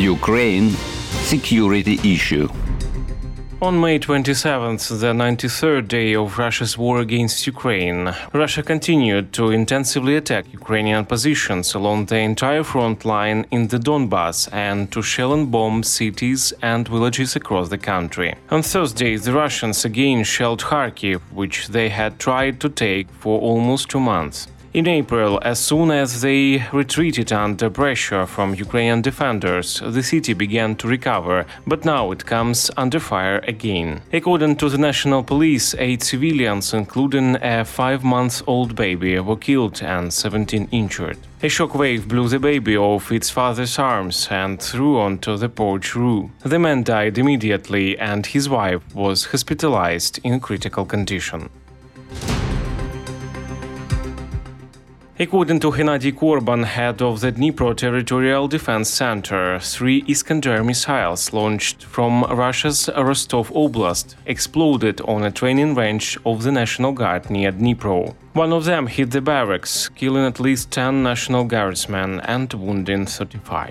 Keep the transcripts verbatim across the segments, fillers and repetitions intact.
Ukraine security issue. On May twenty-seventh, the ninety-third day of Russia's war against Ukraine, Russia continued to intensively attack Ukrainian positions along the entire front line in the Donbas and to shell and bomb cities and villages across the country. On Thursday, the Russians again shelled Kharkiv, which they had tried to take for almost two months. In April, as soon as they retreated under pressure from Ukrainian defenders, the city began to recover, but now it comes under fire again. According to the National Police, eight civilians, including a five-month-old baby, were killed and seventeen injured. A shockwave blew the baby off its father's arms and threw onto the porch roof. The man died immediately, and his wife was hospitalized in critical condition. According to Hennady Korban, head of the Dnipro Territorial Defense Center, three Iskander missiles launched from Russia's Rostov Oblast exploded on a training range of the National Guard near Dnipro. One of them hit the barracks, killing at least ten National Guardsmen and wounding thirty-five.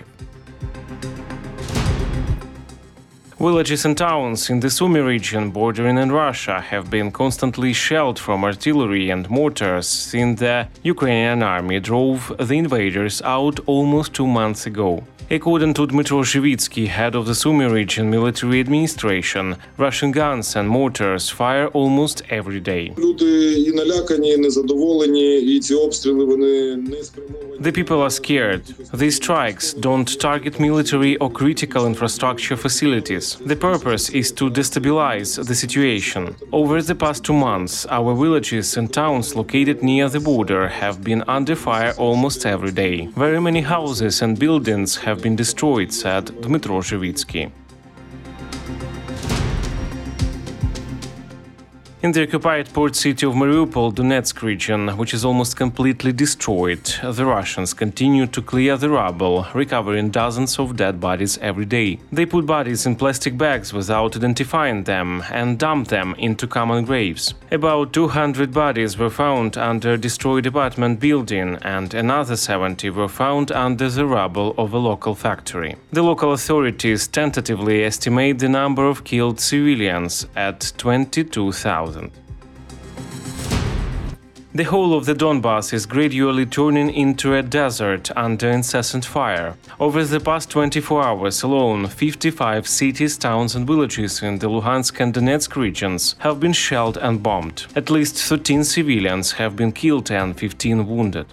Villages and towns in the Sumy region bordering on Russia have been constantly shelled from artillery and mortars since the Ukrainian army drove the invaders out almost two months ago. According to Dmytro Zhivitsky, head of the Sumy region military administration, Russian guns and mortars fire almost every day. The people are scared. These strikes don't target military or critical infrastructure facilities. The purpose is to destabilize the situation. Over the past two months, our villages and towns located near the border have been under fire almost every day. Very many houses and buildings have been destroyed, said Dmytro Zhivitsky. In the occupied port city of Mariupol, Donetsk region, which is almost completely destroyed, the Russians continue to clear the rubble, recovering dozens of dead bodies every day. They put bodies in plastic bags without identifying them and dump them into common graves. About two hundred bodies were found under a destroyed apartment building, and another seventy were found under the rubble of a local factory. The local authorities tentatively estimate the number of killed civilians at twenty-two thousand. The whole of the Donbas is gradually turning into a desert under incessant fire. Over the past twenty-four hours alone, fifty-five cities, towns and villages in the Luhansk and Donetsk regions have been shelled and bombed. At least thirteen civilians have been killed and fifteen wounded.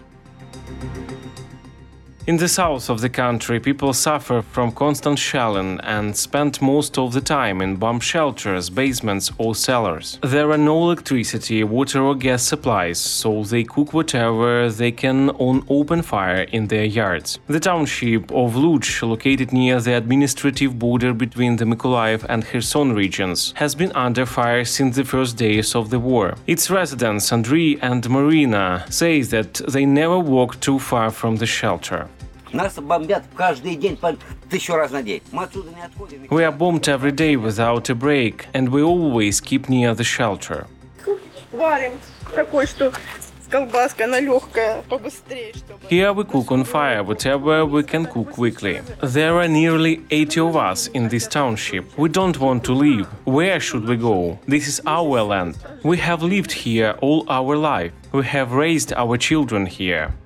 In the south of the country, people suffer from constant shelling and spend most of the time in bomb shelters, basements or cellars. There are no electricity, water or gas supplies, so they cook whatever they can on open fire in their yards. The township of Luch, located near the administrative border between the Mykolaiv and Kherson regions, has been under fire since the first days of the war. Its residents, Andriy and Marina, say that they never walk too far from the shelter. We are bombed every day without a break, and we always keep near the shelter. Here we cook on fire, whatever we can cook quickly. There are nearly eighty of us in this township. We don't want to leave. Where should we go? This is our land. We have lived here all our life. We have raised our children here.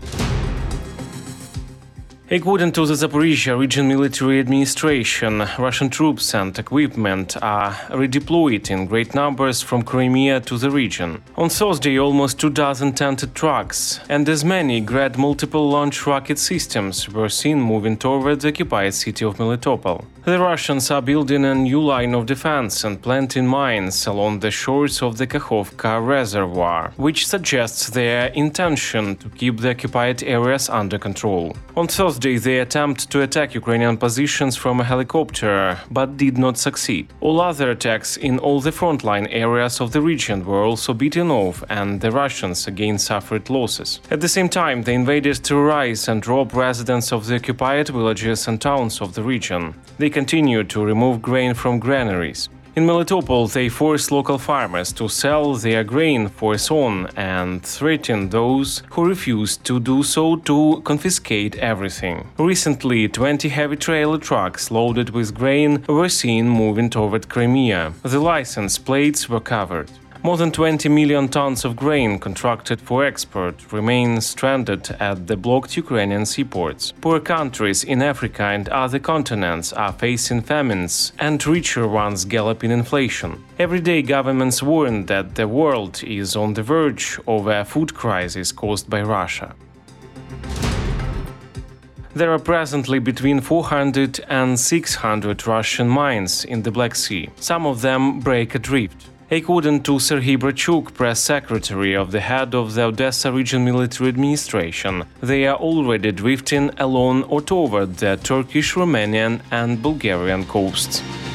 According to the Zaporizhzhia Region Military Administration, Russian troops and equipment are redeployed in great numbers from Crimea to the region. On Thursday, almost two dozen tented trucks and as many Grad multiple launch rocket systems were seen moving toward the occupied city of Melitopol. The Russians are building a new line of defense and planting mines along the shores of the Kakhovka Reservoir, which suggests their intention to keep the occupied areas under control. On Thursday, they attempted to attack Ukrainian positions from a helicopter, but did not succeed. All other attacks in all the frontline areas of the region were also beaten off, and the Russians again suffered losses. At the same time, the invaders terrorize and rob residents of the occupied villages and towns of the region. They continue to remove grain from granaries. In Melitopol, they forced local farmers to sell their grain for son and threatened those who refused to do so to confiscate everything. Recently, twenty heavy trailer trucks loaded with grain were seen moving toward Crimea. The license plates were covered. More than twenty million tons of grain contracted for export remain stranded at the blocked Ukrainian seaports. Poor countries in Africa and other continents are facing famines, and richer ones galloping inflation. Every day, governments warn that the world is on the verge of a food crisis caused by Russia. There are presently between four hundred and six hundred Russian mines in the Black Sea. Some of them break adrift. According to Serhiy Brachuk, press secretary of the head of the Odessa Region Military Administration, they are already drifting along or toward the Turkish, Romanian and Bulgarian coasts.